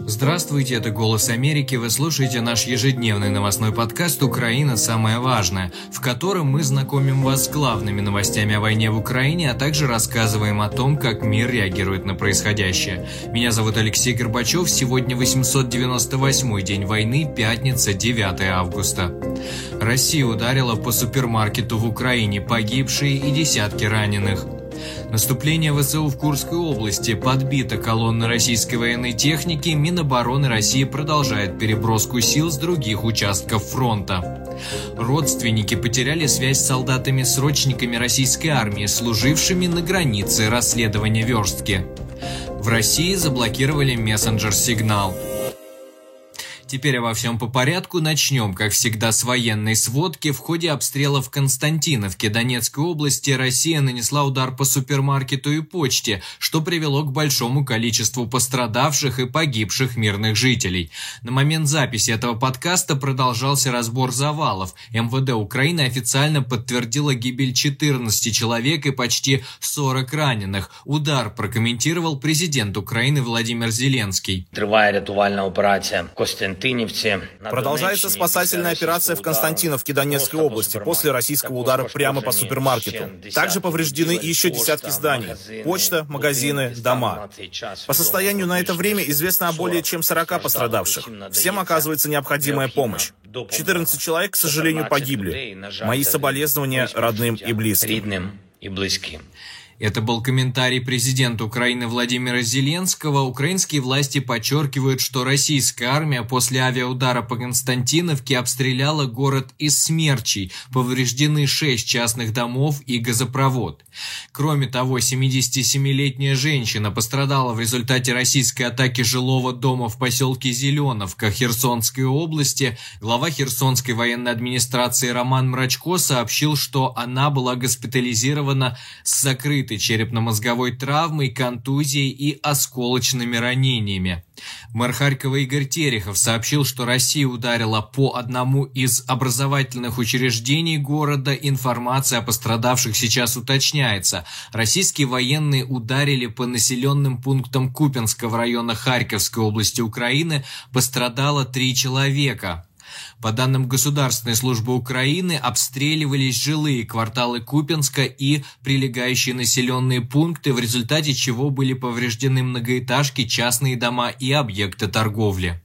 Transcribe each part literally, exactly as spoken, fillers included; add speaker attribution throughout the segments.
Speaker 1: Здравствуйте, это «Голос Америки», вы слушаете наш ежедневный новостной подкаст «Украина. Самое важное», в котором мы знакомим вас с главными новостями о войне в Украине, а также рассказываем о том, как мир реагирует на происходящее. Меня зовут Алексей Горбачев, сегодня восемьсот девяносто восьмой день войны, пятница, девятое августа. Россия ударила по супермаркету в Украине, погибшие и десятки раненых. Наступление ВСУ в Курской области, подбита колонна российской военной техники, Минобороны России продолжает переброску сил с других участков фронта. Родственники потеряли связь с солдатами-срочниками российской армии, служившими на границе расследования верстки. В России заблокировали мессенджер «Сигнал». Теперь обо всем по порядку. Начнем, как всегда, с военной сводки. В ходе обстрела в Константиновке Донецкой области Россия нанесла удар по супермаркету и почте, что привело к большому количеству пострадавших и погибших мирных жителей. На момент записи этого подкаста продолжался разбор завалов. эм вэ дэ Украины официально подтвердило гибель четырнадцати человек и почти сорок раненых. Удар прокомментировал президент Украины Владимир Зеленский.
Speaker 2: Триває рятувальна операція в Костянтинівці.
Speaker 3: Продолжается спасательная операция в Константиновке Донецкой области после российского удара прямо по супермаркету. Также повреждены еще десятки зданий. Почта, магазины, дома. По состоянию на это время известно о более чем сорока пострадавших. Всем оказывается необходимая помощь. четырнадцать человек, к сожалению, погибли. Мои соболезнования родным и близким.
Speaker 1: Это был комментарий президента Украины Владимира Зеленского. Украинские власти подчеркивают, что российская армия после авиаудара по Константиновке обстреляла город из смерчей. Повреждены шесть частных домов и газопровод. Кроме того, семидесятисемилетняя женщина пострадала в результате российской атаки жилого дома в поселке Зеленовка Херсонской области. Глава Херсонской военной администрации Роман Мрачко сообщил, что она была госпитализирована с закрытой черепно-мозговой травмой, контузией и осколочными ранениями. Мэр Харькова Игорь Терехов сообщил, что Россия ударила по одному из образовательных учреждений города. Информация о пострадавших сейчас уточняется. Российские военные ударили по населенным пунктам Купянского района Харьковской области Украины. Пострадало три человека. По данным Государственной службы Украины, обстреливались жилые кварталы Купянска и прилегающие населенные пункты, в результате чего были повреждены многоэтажки, частные дома и объекты торговли.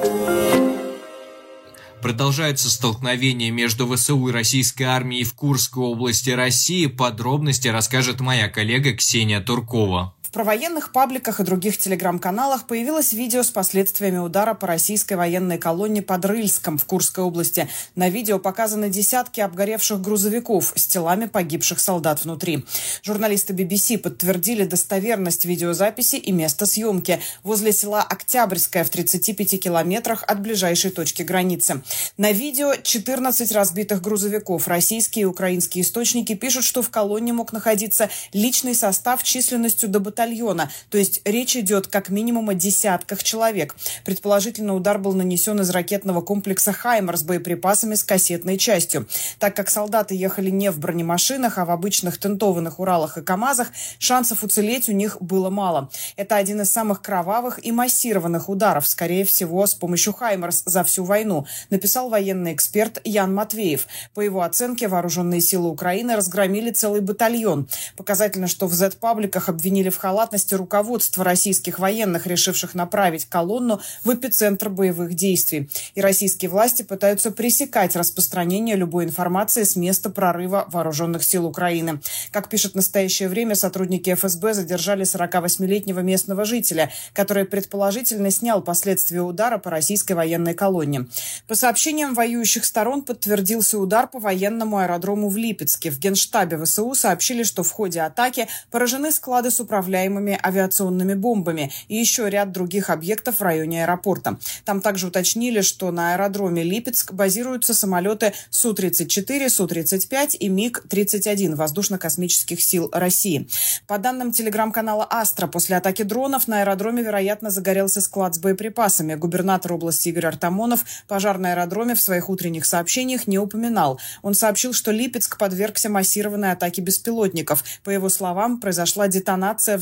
Speaker 1: Продолжается столкновение между ВСУ и российской армией в Курской области России. Подробности расскажет моя коллега Ксения Туркова.
Speaker 4: В провоенных пабликах и других телеграм-каналах появилось видео с последствиями удара по российской военной колонне под Рыльском в Курской области. На видео показаны десятки обгоревших грузовиков с телами погибших солдат внутри. Журналисты би би си подтвердили достоверность видеозаписи и место съемки возле села Октябрьское в тридцати пяти километрах от ближайшей точки границы. На видео четырнадцать разбитых грузовиков. Российские и украинские источники пишут, что в колонне мог находиться личный состав численностью до батальона. То есть речь идет как минимум о десятках человек. Предположительно, удар был нанесен из ракетного комплекса «Хаймар» с боеприпасами с кассетной частью. Так как солдаты ехали не в бронемашинах, а в обычных тентованных Уралах и КАМАЗах, шансов уцелеть у них было мало. Это один из самых кровавых и массированных ударов, скорее всего, с помощью «Хаймарс» за всю войну, написал военный эксперт Ян Матвеев. По его оценке, вооруженные силы Украины разгромили целый батальон. Показательно, что в зет-пабликах обвинили в халатности руководства российских военных, решивших направить колонну в эпицентр боевых действий. И российские власти пытаются пресекать распространение любой информации с места прорыва вооруженных сил Украины. Как пишет в настоящее время, сотрудники эф эс бэ задержали сорокавосьмилетнего местного жителя, который предположительно снял последствия удара по российской военной колонне. По сообщениям воюющих сторон подтвердился удар по военному аэродрому в Липецке. В Генштабе ВСУ сообщили, что в ходе атаки поражены склады с управляемыми авиационными бомбами и еще ряд других объектов в районе аэропорта. Там также уточнили, что на аэродроме Липецк базируются самолеты Су тридцать четыре, Су тридцать пять и Миг тридцать один воздушно-космических сил России. По данным телеграм-канала «Астра», после атаки дронов на аэродроме, вероятно, загорелся склад с боеприпасами. Губернатор области Игорь Артамонов пожар на аэродроме в своих утренних сообщениях не упоминал. Он сообщил, что Липецк подвергся массированной атаке беспилотников. По его словам, произошла детонация взрывателя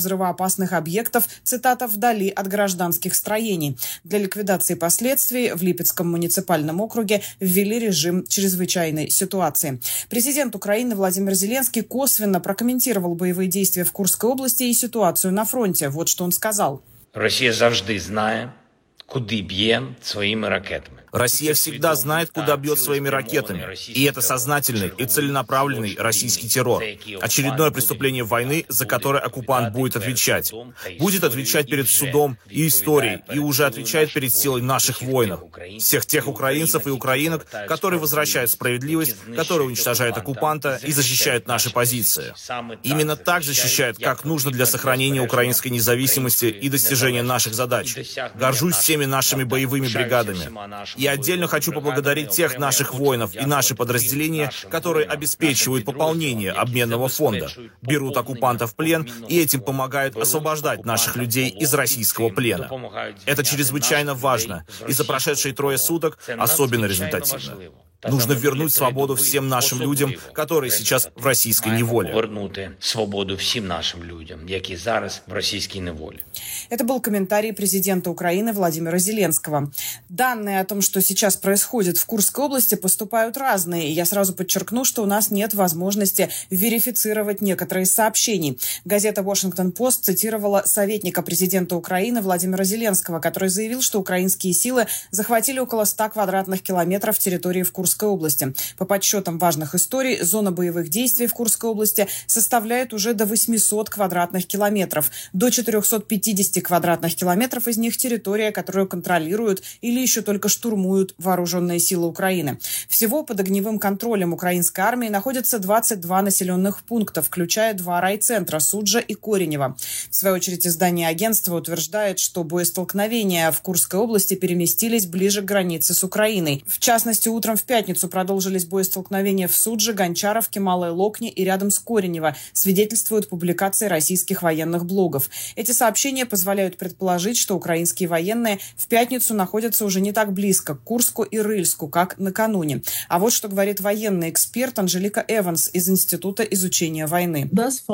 Speaker 4: взрывоопасных объектов, цитата, «вдали от гражданских строений». Для ликвидации последствий в Липецком муниципальном округе ввели режим чрезвычайной ситуации. Президент Украины Владимир Зеленский косвенно прокомментировал боевые действия в Курской области и ситуацию на фронте. Вот что он сказал.
Speaker 2: Россия завжди знает, куда бьет своими ракетами.
Speaker 3: Россия всегда знает, куда бьет своими ракетами. И это сознательный и целенаправленный российский террор. Очередное преступление войны, за которое оккупант будет отвечать. Будет отвечать перед судом и историей, и уже отвечает перед силой наших воинов. Всех тех украинцев и украинок, которые возвращают справедливость, которые уничтожают оккупанта и защищают наши позиции. Именно так защищают, как нужно для сохранения украинской независимости и достижения наших задач. Горжусь всеми нашими боевыми бригадами. Я отдельно хочу поблагодарить тех наших воинов и наши подразделения, которые обеспечивают пополнение обменного фонда, берут оккупантов в плен и этим помогают освобождать наших людей из российского плена. Это чрезвычайно важно, и за прошедшие трое суток особенно результативно. Нужно вернуть свободу всем нашим людям, которые сейчас в российской неволе.
Speaker 2: Вернуть свободу всем нашим людям, которые сейчас в российской неволе.
Speaker 4: Это был комментарий президента Украины Владимира Зеленского. Данные о том, что сейчас происходит в Курской области, поступают разные. И я сразу подчеркну, что у нас нет возможности верифицировать некоторые из сообщений. Газета «Вашингтон-Пост» цитировала советника президента Украины Владимира Зеленского, который заявил, что украинские силы захватили около ста квадратных километров территории в Курской области. По подсчетам важных историй, зона боевых действий в Курской области составляет уже до восьмисот квадратных километров. До четырехсот пятидесяти квадратных километров из них территория, которую контролируют или еще только штурмуют вооруженные силы Украины. Всего под огневым контролем украинской армии находятся двадцать два населенных пункта, включая два райцентра Суджа и Коренево. В свою очередь издание агентства утверждает, что боестолкновения в Курской области переместились ближе к границе с Украиной. В частности, утром в пятницу продолжились боестолкновения в Судже, Гончаровке, Малой Локне и рядом с Коренево, свидетельствуют публикации российских военных блогов. Эти сообщения позволяют предположить, что украинские военные в пятницу находятся уже не так близко к Курску и Рыльску, как накануне. А вот что говорит военный эксперт Анжелика Эванс из Института изучения войны.
Speaker 5: До сих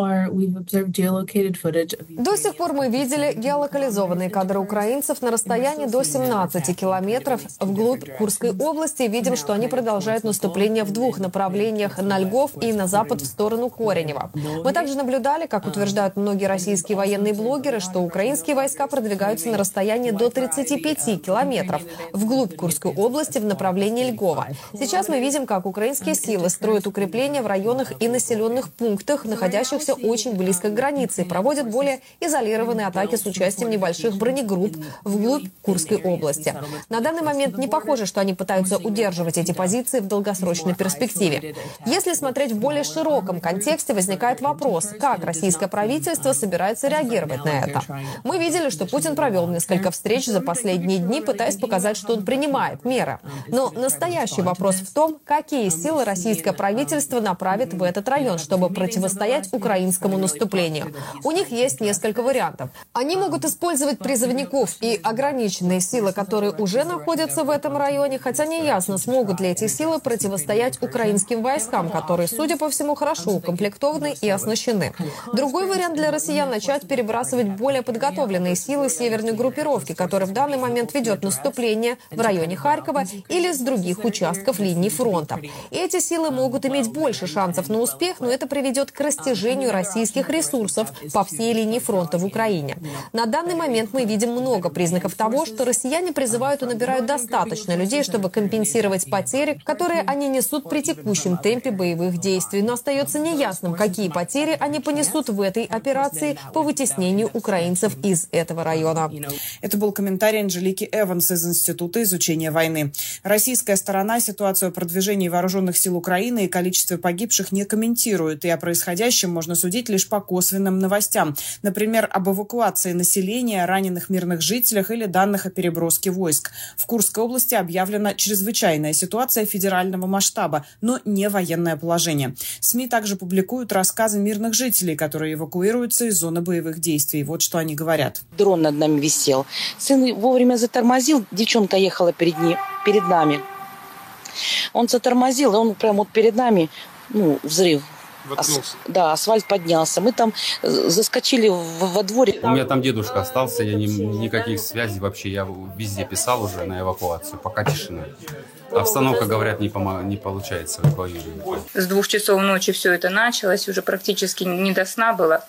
Speaker 5: пор мы видели геолокализованные кадры украинцев на расстоянии до семнадцати километров вглубь Курской области. Видим, что они продолжают наступление в двух направлениях – на Льгов и на запад в сторону Коренева. Мы также наблюдали, как утверждают многие российские военные блогеры, что украинские войска продвигаются на расстоянии до тридцати пяти километров вглубь Курской области в направлении Льгова. Сейчас мы видим, как украинские силы строят укрепления в районах и населенных пунктах, находящихся очень близко к границе, и проводят более изолированные атаки с участием небольших бронегрупп вглубь Курской области. На данный момент не похоже, что они пытаются удерживать эти позиции в долгосрочной перспективе. Если смотреть в более широком контексте, возникает вопрос, как российское правительство собирается реагировать на это. Мы видели, что Путин провел несколько встреч за последние дни, пытаясь показать, что он принимает меры. Но настоящий вопрос в том, какие силы российское правительство направит в этот район, чтобы противостоять украинскому наступлению. У них есть несколько вариантов. Они могут использовать призывников и ограниченные силы, которые уже находятся в этом районе, хотя не ясно, смогут ли эти силы противостоять украинским войскам, которые, судя по всему, хорошо укомплектованы и оснащены. Другой вариант для россиян – начать перебрасывать более подготовленные силы северной группировки, которая в данный момент ведет наступление в районе Харькова или с других участков линии фронта. И эти силы могут иметь больше шансов на успех, но это приведет к растяжению российских ресурсов по всей линии фронта в Украине. На данный момент мы видим много признаков того, что россияне призывают и набирают достаточно людей, чтобы компенсировать потери, которые они несут при текущем темпе боевых действий. Но остается неясным, какие потери они понесут в этой операции по вытеснению украинцев из этого района.
Speaker 4: Это был комментарий Анжелики Эванс из Института изучения войны. Российская сторона ситуацию о продвижении вооруженных сил Украины и количестве погибших не комментирует, и о происходящем можно судить лишь по косвенным новостям. Например, об эвакуации населения, раненых мирных жителях или данных о переброске войск. В Курской области объявлена чрезвычайная ситуация федерального масштаба, но не военное положение. СМИ также публикуют рассказы мирных жителей, которые эвакуируются из зоны боевых действий. Вот что они говорят.
Speaker 6: Дрон над нами висел. Сын вовремя затормозил, девчонка ехала перед, не, перед нами. Он затормозил, и он прямо вот перед нами, ну, взрыв Ас, да, асфальт поднялся. Мы там заскочили в, во дворе.
Speaker 7: У меня там дедушка остался, я ни, никаких связей вообще. Я везде писал уже на эвакуацию, пока тишина. Обстановка, говорят, не, помо- не получается эвакуировать.
Speaker 8: С двух часов ночи все это началось, уже практически не до сна было.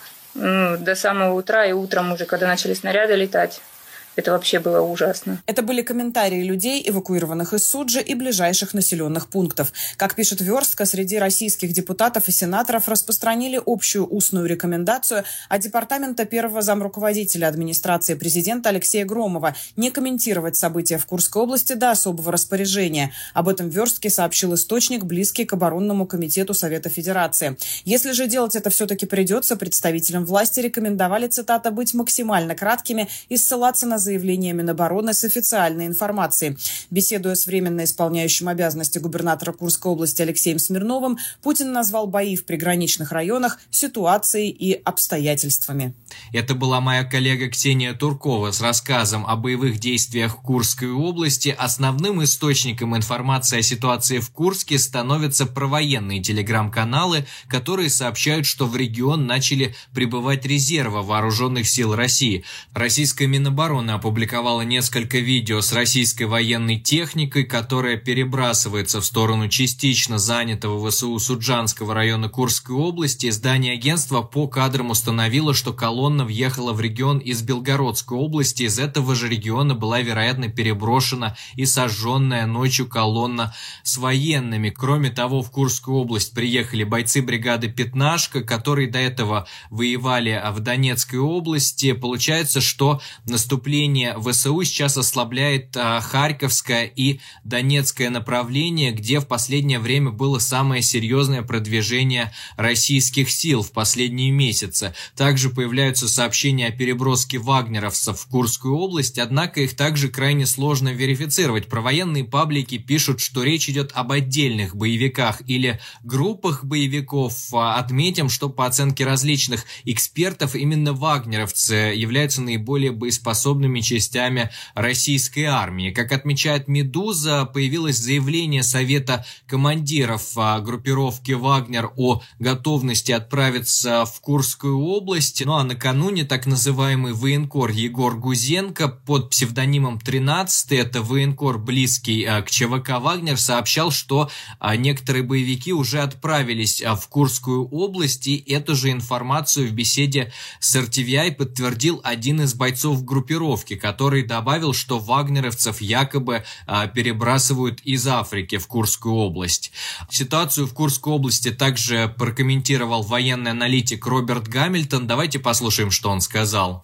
Speaker 8: Ну, до самого утра, и утром уже, когда начали снаряды летать. Это вообще было ужасно.
Speaker 4: Это были комментарии людей, эвакуированных из Суджи и ближайших населенных пунктов. Как пишет Верстка, среди российских депутатов и сенаторов распространили общую устную рекомендацию от департамента первого замруководителя администрации президента Алексея Громова не комментировать события в Курской области до особого распоряжения. Об этом в Верстке сообщил источник, близкий к оборонному комитету Совета Федерации. Если же делать это все-таки придется, представителям власти рекомендовали, цитата, быть максимально краткими и ссылаться на заявление Минобороны с официальной информацией. Беседуя с временно исполняющим обязанности губернатора Курской области Алексеем Смирновым, Путин назвал бои в приграничных районах ситуацией и обстоятельствами.
Speaker 1: Это была моя коллега Ксения Туркова с рассказом о боевых действиях в Курской области. Основным источником информации о ситуации в Курске становятся провоенные телеграм-каналы, которые сообщают, что в регион начали прибывать резервы вооруженных сил России. Российская Минобороны опубликовала несколько видео с российской военной техникой, которая перебрасывается в сторону частично занятого ВСУ Суджанского района Курской области. Издание агентства по кадрам установило, что колонна въехала в регион из Белгородской области. Из этого же региона была, вероятно, переброшена и сожженная ночью колонна с военными. Кроме того, в Курскую область приехали бойцы бригады «Пятнашка», которые до этого воевали в Донецкой области. Получается, что наступление ВСУ сейчас ослабляет а, Харьковское и Донецкое направление, где в последнее время было самое серьезное продвижение российских сил в последние месяцы. Также появляются сообщения о переброске вагнеровцев в Курскую область, однако их также крайне сложно верифицировать. Провоенные паблики пишут, что речь идет об отдельных боевиках или группах боевиков. Отметим, что по оценке различных экспертов именно вагнеровцы являются наиболее боеспособными частями российской армии. Как отмечает «Медуза», появилось заявление Совета командиров группировки «Вагнер» о готовности отправиться в Курскую область. Ну а накануне так называемый военкор Егор Гузенко под псевдонимом тринадцатый, это военкор, близкий к ЧВК «Вагнер», сообщал, что некоторые боевики уже отправились в Курскую область, и эту же информацию в беседе с эр ти ви ай подтвердил один из бойцов группировки, который добавил, что вагнеровцев якобы а, перебрасывают из Африки в Курскую область. Ситуацию в Курской области также прокомментировал военный аналитик Роберт Гамильтон. Давайте послушаем, что он сказал.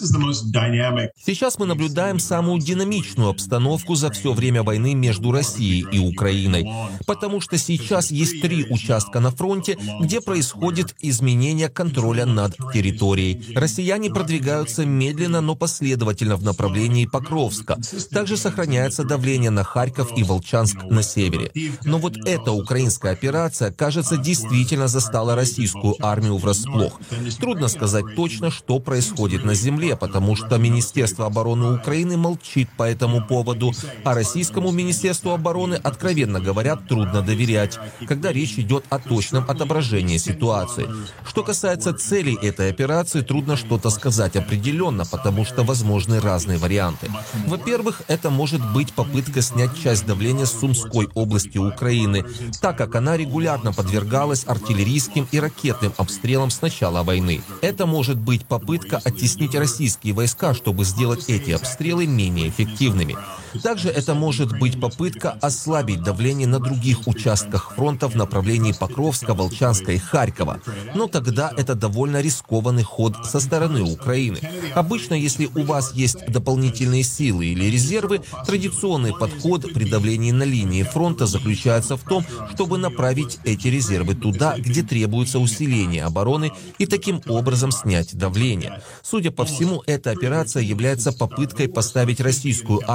Speaker 9: Сейчас мы наблюдаем самую динамичную обстановку за все время войны между Россией и Украиной, потому что сейчас есть три участка на фронте, где происходит изменение контроля над территорией. Россияне продвигаются медленно, но последовательно в направлении Покровска. Также сохраняется давление на Харьков и Волчанск на севере. Но вот эта украинская операция, кажется, действительно застала российскую армию врасплох. Трудно сказать точно, что происходит на земле, потому что Министерство обороны Украины молчит по этому поводу, а российскому Министерству обороны, откровенно говоря, трудно доверять, когда речь идет о точном отображении ситуации. Что касается целей этой операции, трудно что-то сказать определенно, потому что возможны разные варианты. Во-первых, это может быть попытка снять часть давления с Сумской области Украины, так как она регулярно подвергалась артиллерийским и ракетным обстрелам с начала войны. Это может быть попытка оттеснить российские войска, чтобы сделать эти обстрелы менее эффективными. Также это может быть попытка ослабить давление на других участках фронта в направлении Покровска, Волчанска и Харькова. Но тогда это довольно рискованный ход со стороны Украины. Обычно, если у вас есть дополнительные силы или резервы, традиционный подход при давлении на линии фронта заключается в том, чтобы направить эти резервы туда, где требуется усиление обороны, и таким образом снять давление. Судя по всему, эта операция является попыткой поставить российскую армию перед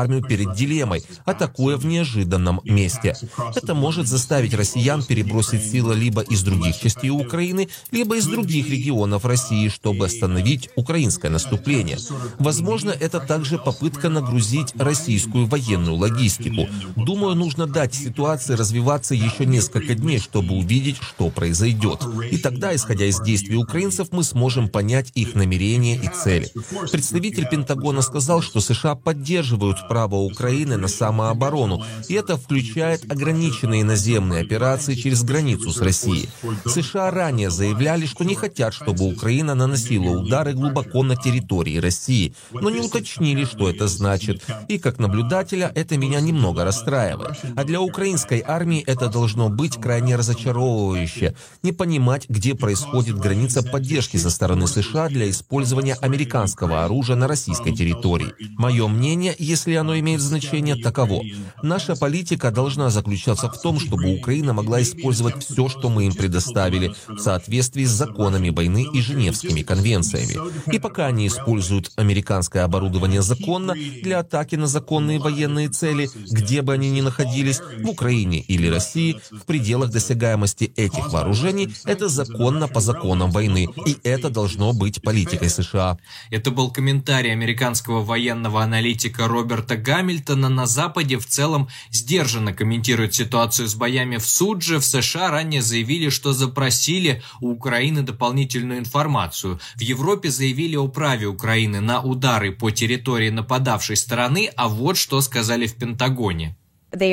Speaker 9: перед дилеммой, атакуя в неожиданном месте. Это может заставить россиян перебросить силы либо из других частей Украины, либо из других регионов России, чтобы остановить украинское наступление. Возможно, это также попытка нагрузить российскую военную логистику. Думаю, нужно дать ситуации развиваться еще несколько дней, чтобы увидеть, что произойдет. И тогда, исходя из действий украинцев, мы сможем понять их намерения и цели. Представитель Пентагона сказал, что США поддерживают право Украины на самооборону, и это включает ограниченные наземные операции через границу с Россией. США ранее заявляли, что не хотят, чтобы Украина наносила удары глубоко на территории России, но не уточнили, что это значит. И как наблюдателя это меня немного расстраивает. А для украинской армии это должно быть крайне разочаровывающе. Не понимать, где происходит граница поддержки со стороны США для использования американского оружия на российской территории. Мое мнение, если оно имеет значение, таково. Наша политика должна заключаться в том, чтобы Украина могла использовать все, что мы им предоставили, в соответствии с законами войны и Женевскими конвенциями. И пока они используют американское оборудование законно для атаки на законные военные цели, где бы они ни находились, в Украине или России, в пределах досягаемости этих вооружений, это законно по законам войны. И это должно быть политикой США.
Speaker 1: Это был комментарий американского военного аналитика Роберта Гамильтона. На Западе в целом сдержанно комментируют ситуацию с боями в Судже. В США ранее заявили, что запросили у Украины дополнительную информацию. В Европе заявили о праве Украины на удары по территории нападавшей стороны, а вот что сказали в Пентагоне.
Speaker 10: Они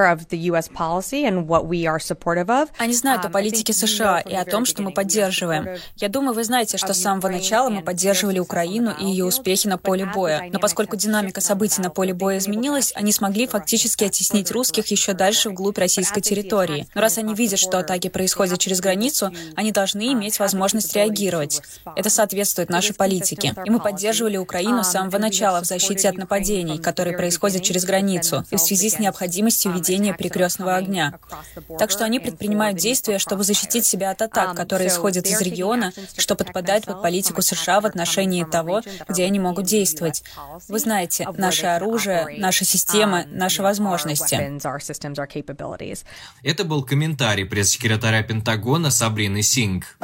Speaker 10: знают о политике США и о том, что мы поддерживаем. Я думаю, вы знаете, что с самого начала мы поддерживали Украину и ее успехи на поле боя. Но поскольку динамика событий на поле боя изменилась, они смогли фактически оттеснить русских еще дальше вглубь российской территории. Но раз они видят, что атаки происходят через границу, они должны иметь возможность реагировать. Это соответствует нашей политике. И мы поддерживали Украину с самого начала в защите от нападений, которые происходят через границу, и в связи с необходимостью необходимостью ведения перекрестного огня. Так что они предпринимают действия, чтобы защитить себя от атак, которые исходят из региона, что подпадает под политику США в отношении того, где они могут действовать. Вы знаете, наше оружие, наша система, наши возможности.
Speaker 1: Это был комментарий пресс-секретаря Пентагона Сабрины Синг.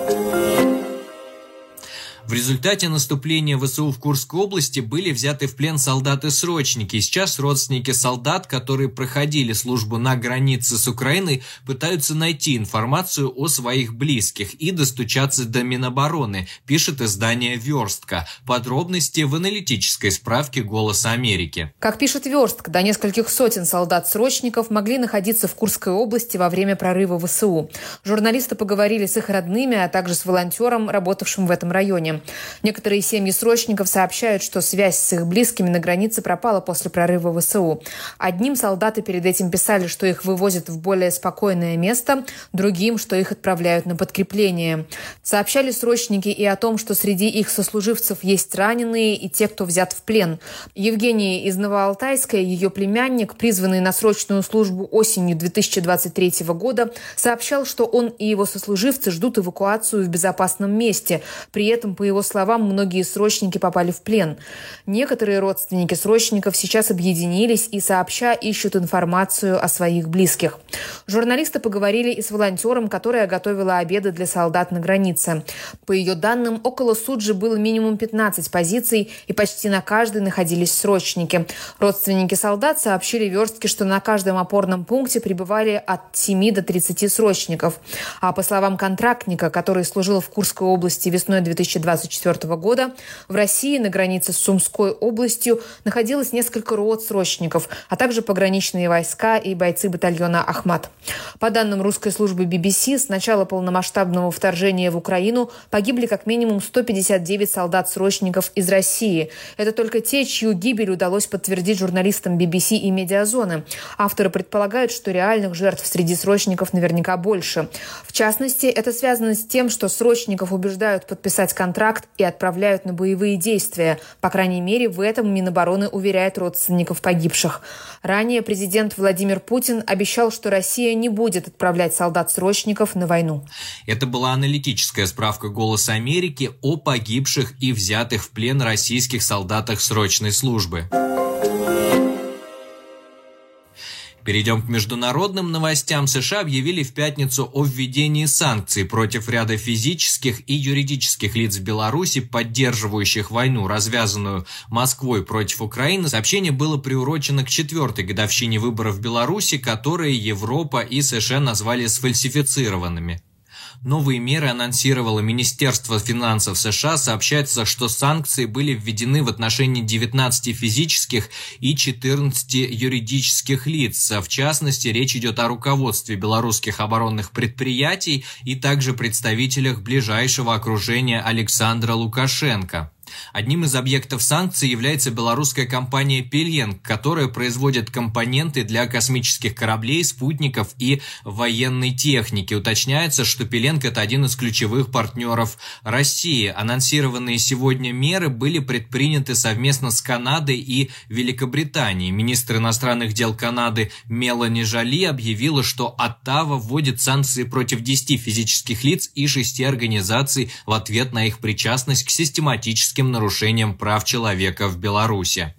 Speaker 1: В результате наступления ВСУ в Курской области были взяты в плен солдаты-срочники. И сейчас родственники солдат, которые проходили службу на границе с Украиной, пытаются найти информацию о своих близких и достучаться до Минобороны, пишет издание «Верстка». Подробности в аналитической справке «Голоса Америки».
Speaker 11: Как пишет «Верстка», до нескольких сотен солдат-срочников могли находиться в Курской области во время прорыва ВСУ. Журналисты поговорили с их родными, а также с волонтером, работавшим в этом районе. Некоторые семьи срочников сообщают, что связь с их близкими на границе пропала после прорыва ВСУ. Одним солдаты перед этим писали, что их вывозят в более спокойное место, другим, что их отправляют на подкрепление. Сообщали срочники и о том, что среди их сослуживцев есть раненые и те, кто взят в плен. Евгения из Новоалтайска, ее племянник, призванный на срочную службу осенью две тысячи двадцать третьего года, сообщал, что он и его сослуживцы ждут эвакуацию в безопасном месте. При этом, по его словам, многие срочники попали в плен. Некоторые родственники срочников сейчас объединились и сообща ищут информацию о своих близких. Журналисты поговорили и с волонтером, которая готовила обеды для солдат на границе. По ее данным, около Суджи было минимум пятнадцать позиций, и почти на каждой находились срочники. Родственники солдат сообщили Верстке, что на каждом опорном пункте пребывали от семи до тридцати срочников. А по словам контрактника, который служил в Курской области весной две тысячи двадцать четвёртого года, в России на границе с Сумской областью находилось несколько рот срочников, а также пограничные войска и бойцы батальона «Ахмат». По данным русской службы би би си, с начала полномасштабного вторжения в Украину погибли как минимум сто пятьдесят девять солдат-срочников из России. Это только те, чью гибель удалось подтвердить журналистам би би си и «Медиазоны». Авторы предполагают, что реальных жертв среди срочников наверняка больше. В частности, это связано с тем, что срочников убеждают подписать контракт и отправляют на боевые действия. По крайней мере, в этом Минобороны уверяет родственников погибших. Ранее президент Владимир Путин обещал, что Россия не будет отправлять солдат-срочников на войну.
Speaker 1: Это была аналитическая справка «Голоса Америки» о погибших и взятых в плен российских солдатах срочной службы. Перейдем к международным новостям. США объявили в пятницу о введении санкций против ряда физических и юридических лиц в Беларуси, поддерживающих войну, развязанную Москвой против Украины. Сообщение было приурочено к четвертой годовщине выборов в Беларуси, которые Европа и США назвали сфальсифицированными. Новые меры анонсировало Министерство финансов США. Сообщается, что санкции были введены в отношении девятнадцати физических и четырнадцати юридических лиц. В частности, речь идет о руководстве белорусских оборонных предприятий и также представителях ближайшего окружения Александра Лукашенко. Одним из объектов санкций является белорусская компания «Пеленг», которая производит компоненты для космических кораблей, спутников и военной техники. Уточняется, что «Пеленг» – это один из ключевых партнеров России. Анонсированные сегодня меры были предприняты совместно с Канадой и Великобританией. Министр иностранных дел Канады Мелани Жоли объявила, что Оттава вводит санкции против десяти физических лиц и шести организаций в ответ на их причастность к систематическим нарушением прав человека в Беларуси.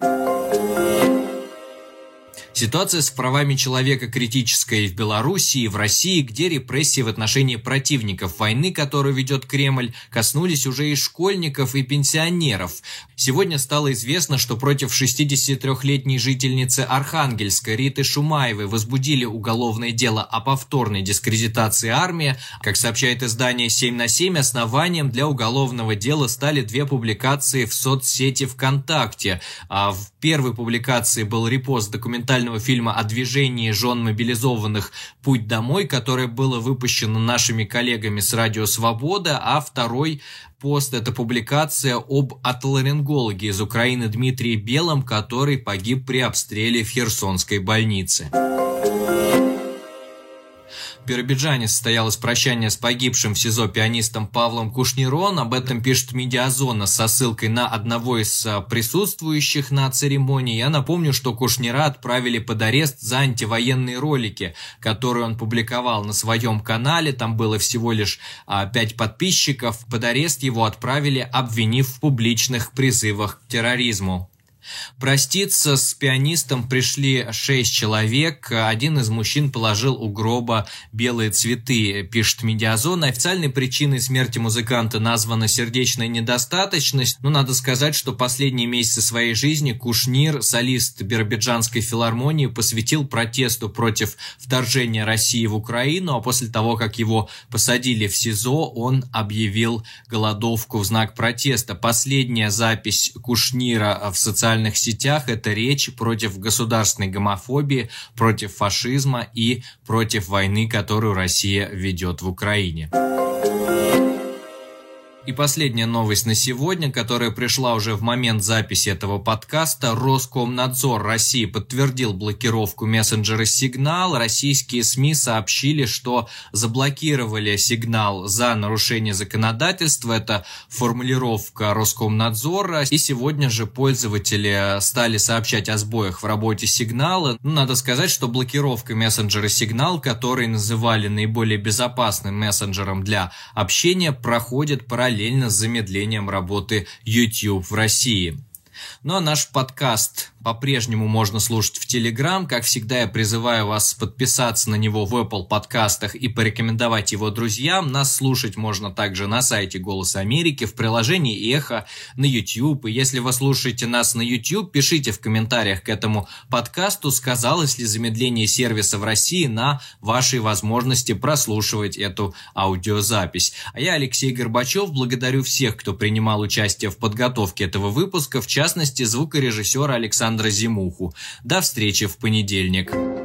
Speaker 1: Ситуация с правами человека критическая и в Беларуси, и в России, где репрессии в отношении противников войны, которую ведет Кремль, коснулись уже и школьников, и пенсионеров. Сегодня стало известно, что против шестидесятитрёхлетней жительницы Архангельска Риты Шумаевой возбудили уголовное дело о повторной дискредитации армии. Как сообщает издание семь на семь, основанием для уголовного дела стали две публикации в соцсети ВКонтакте. А в первой публикации был репост документального фильма о движении жен мобилизованных «Путь домой», которое было выпущено нашими коллегами с Радио Свобода, а второй пост – это публикация об отоларингологе из Украины Дмитрии Белом, который погиб при обстреле в Херсонской больнице. В Биробиджане состоялось прощание с погибшим в СИЗО пианистом Павлом Кушниром. Об этом пишет «Медиазона» со ссылкой на одного из присутствующих на церемонии. Я напомню, что Кушнира отправили под арест за антивоенные ролики, которые он публиковал на своем канале. Там было всего лишь а, пять подписчиков. Под арест его отправили, обвинив в публичных призывах к терроризму. Проститься с пианистом пришли шесть человек. Один из мужчин положил у гроба белые цветы, пишет «Медиазона». Официальной причиной смерти музыканта названа сердечная недостаточность. Но надо сказать, что последние месяцы своей жизни Кушнир, солист Биробиджанской филармонии, посвятил протесту против вторжения России в Украину. А после того, как его посадили в СИЗО, он объявил голодовку в знак протеста. Последняя запись Кушнира в социальных сетях – это речь против государственной гомофобии, против фашизма и против войны, которую Россия ведет в Украине. И последняя новость на сегодня, которая пришла уже в момент записи этого подкаста. Роскомнадзор России подтвердил блокировку мессенджера Signal. Российские СМИ сообщили, что заблокировали Signal за нарушение законодательства. Это формулировка Роскомнадзора. И сегодня же пользователи стали сообщать о сбоях в работе Signal. Ну, надо сказать, что блокировка мессенджера Signal, который называли наиболее безопасным мессенджером для общения, проходит параллельно параллельно с замедлением работы YouTube в России. Ну а наш подкаст по-прежнему можно слушать в Telegram. Как всегда, я призываю вас подписаться на него в Apple подкастах и порекомендовать его друзьям. Нас слушать можно также на сайте «Голос Америки», в приложении «Эхо», на YouTube. И если вы слушаете нас на YouTube, пишите в комментариях к этому подкасту, сказалось ли замедление сервиса в России на вашей возможности прослушивать эту аудиозапись. А я, Алексей Горбачев, благодарю всех, кто принимал участие в подготовке этого выпуска, в частности, звукорежиссера Александра Зимуху. До встречи в понедельник.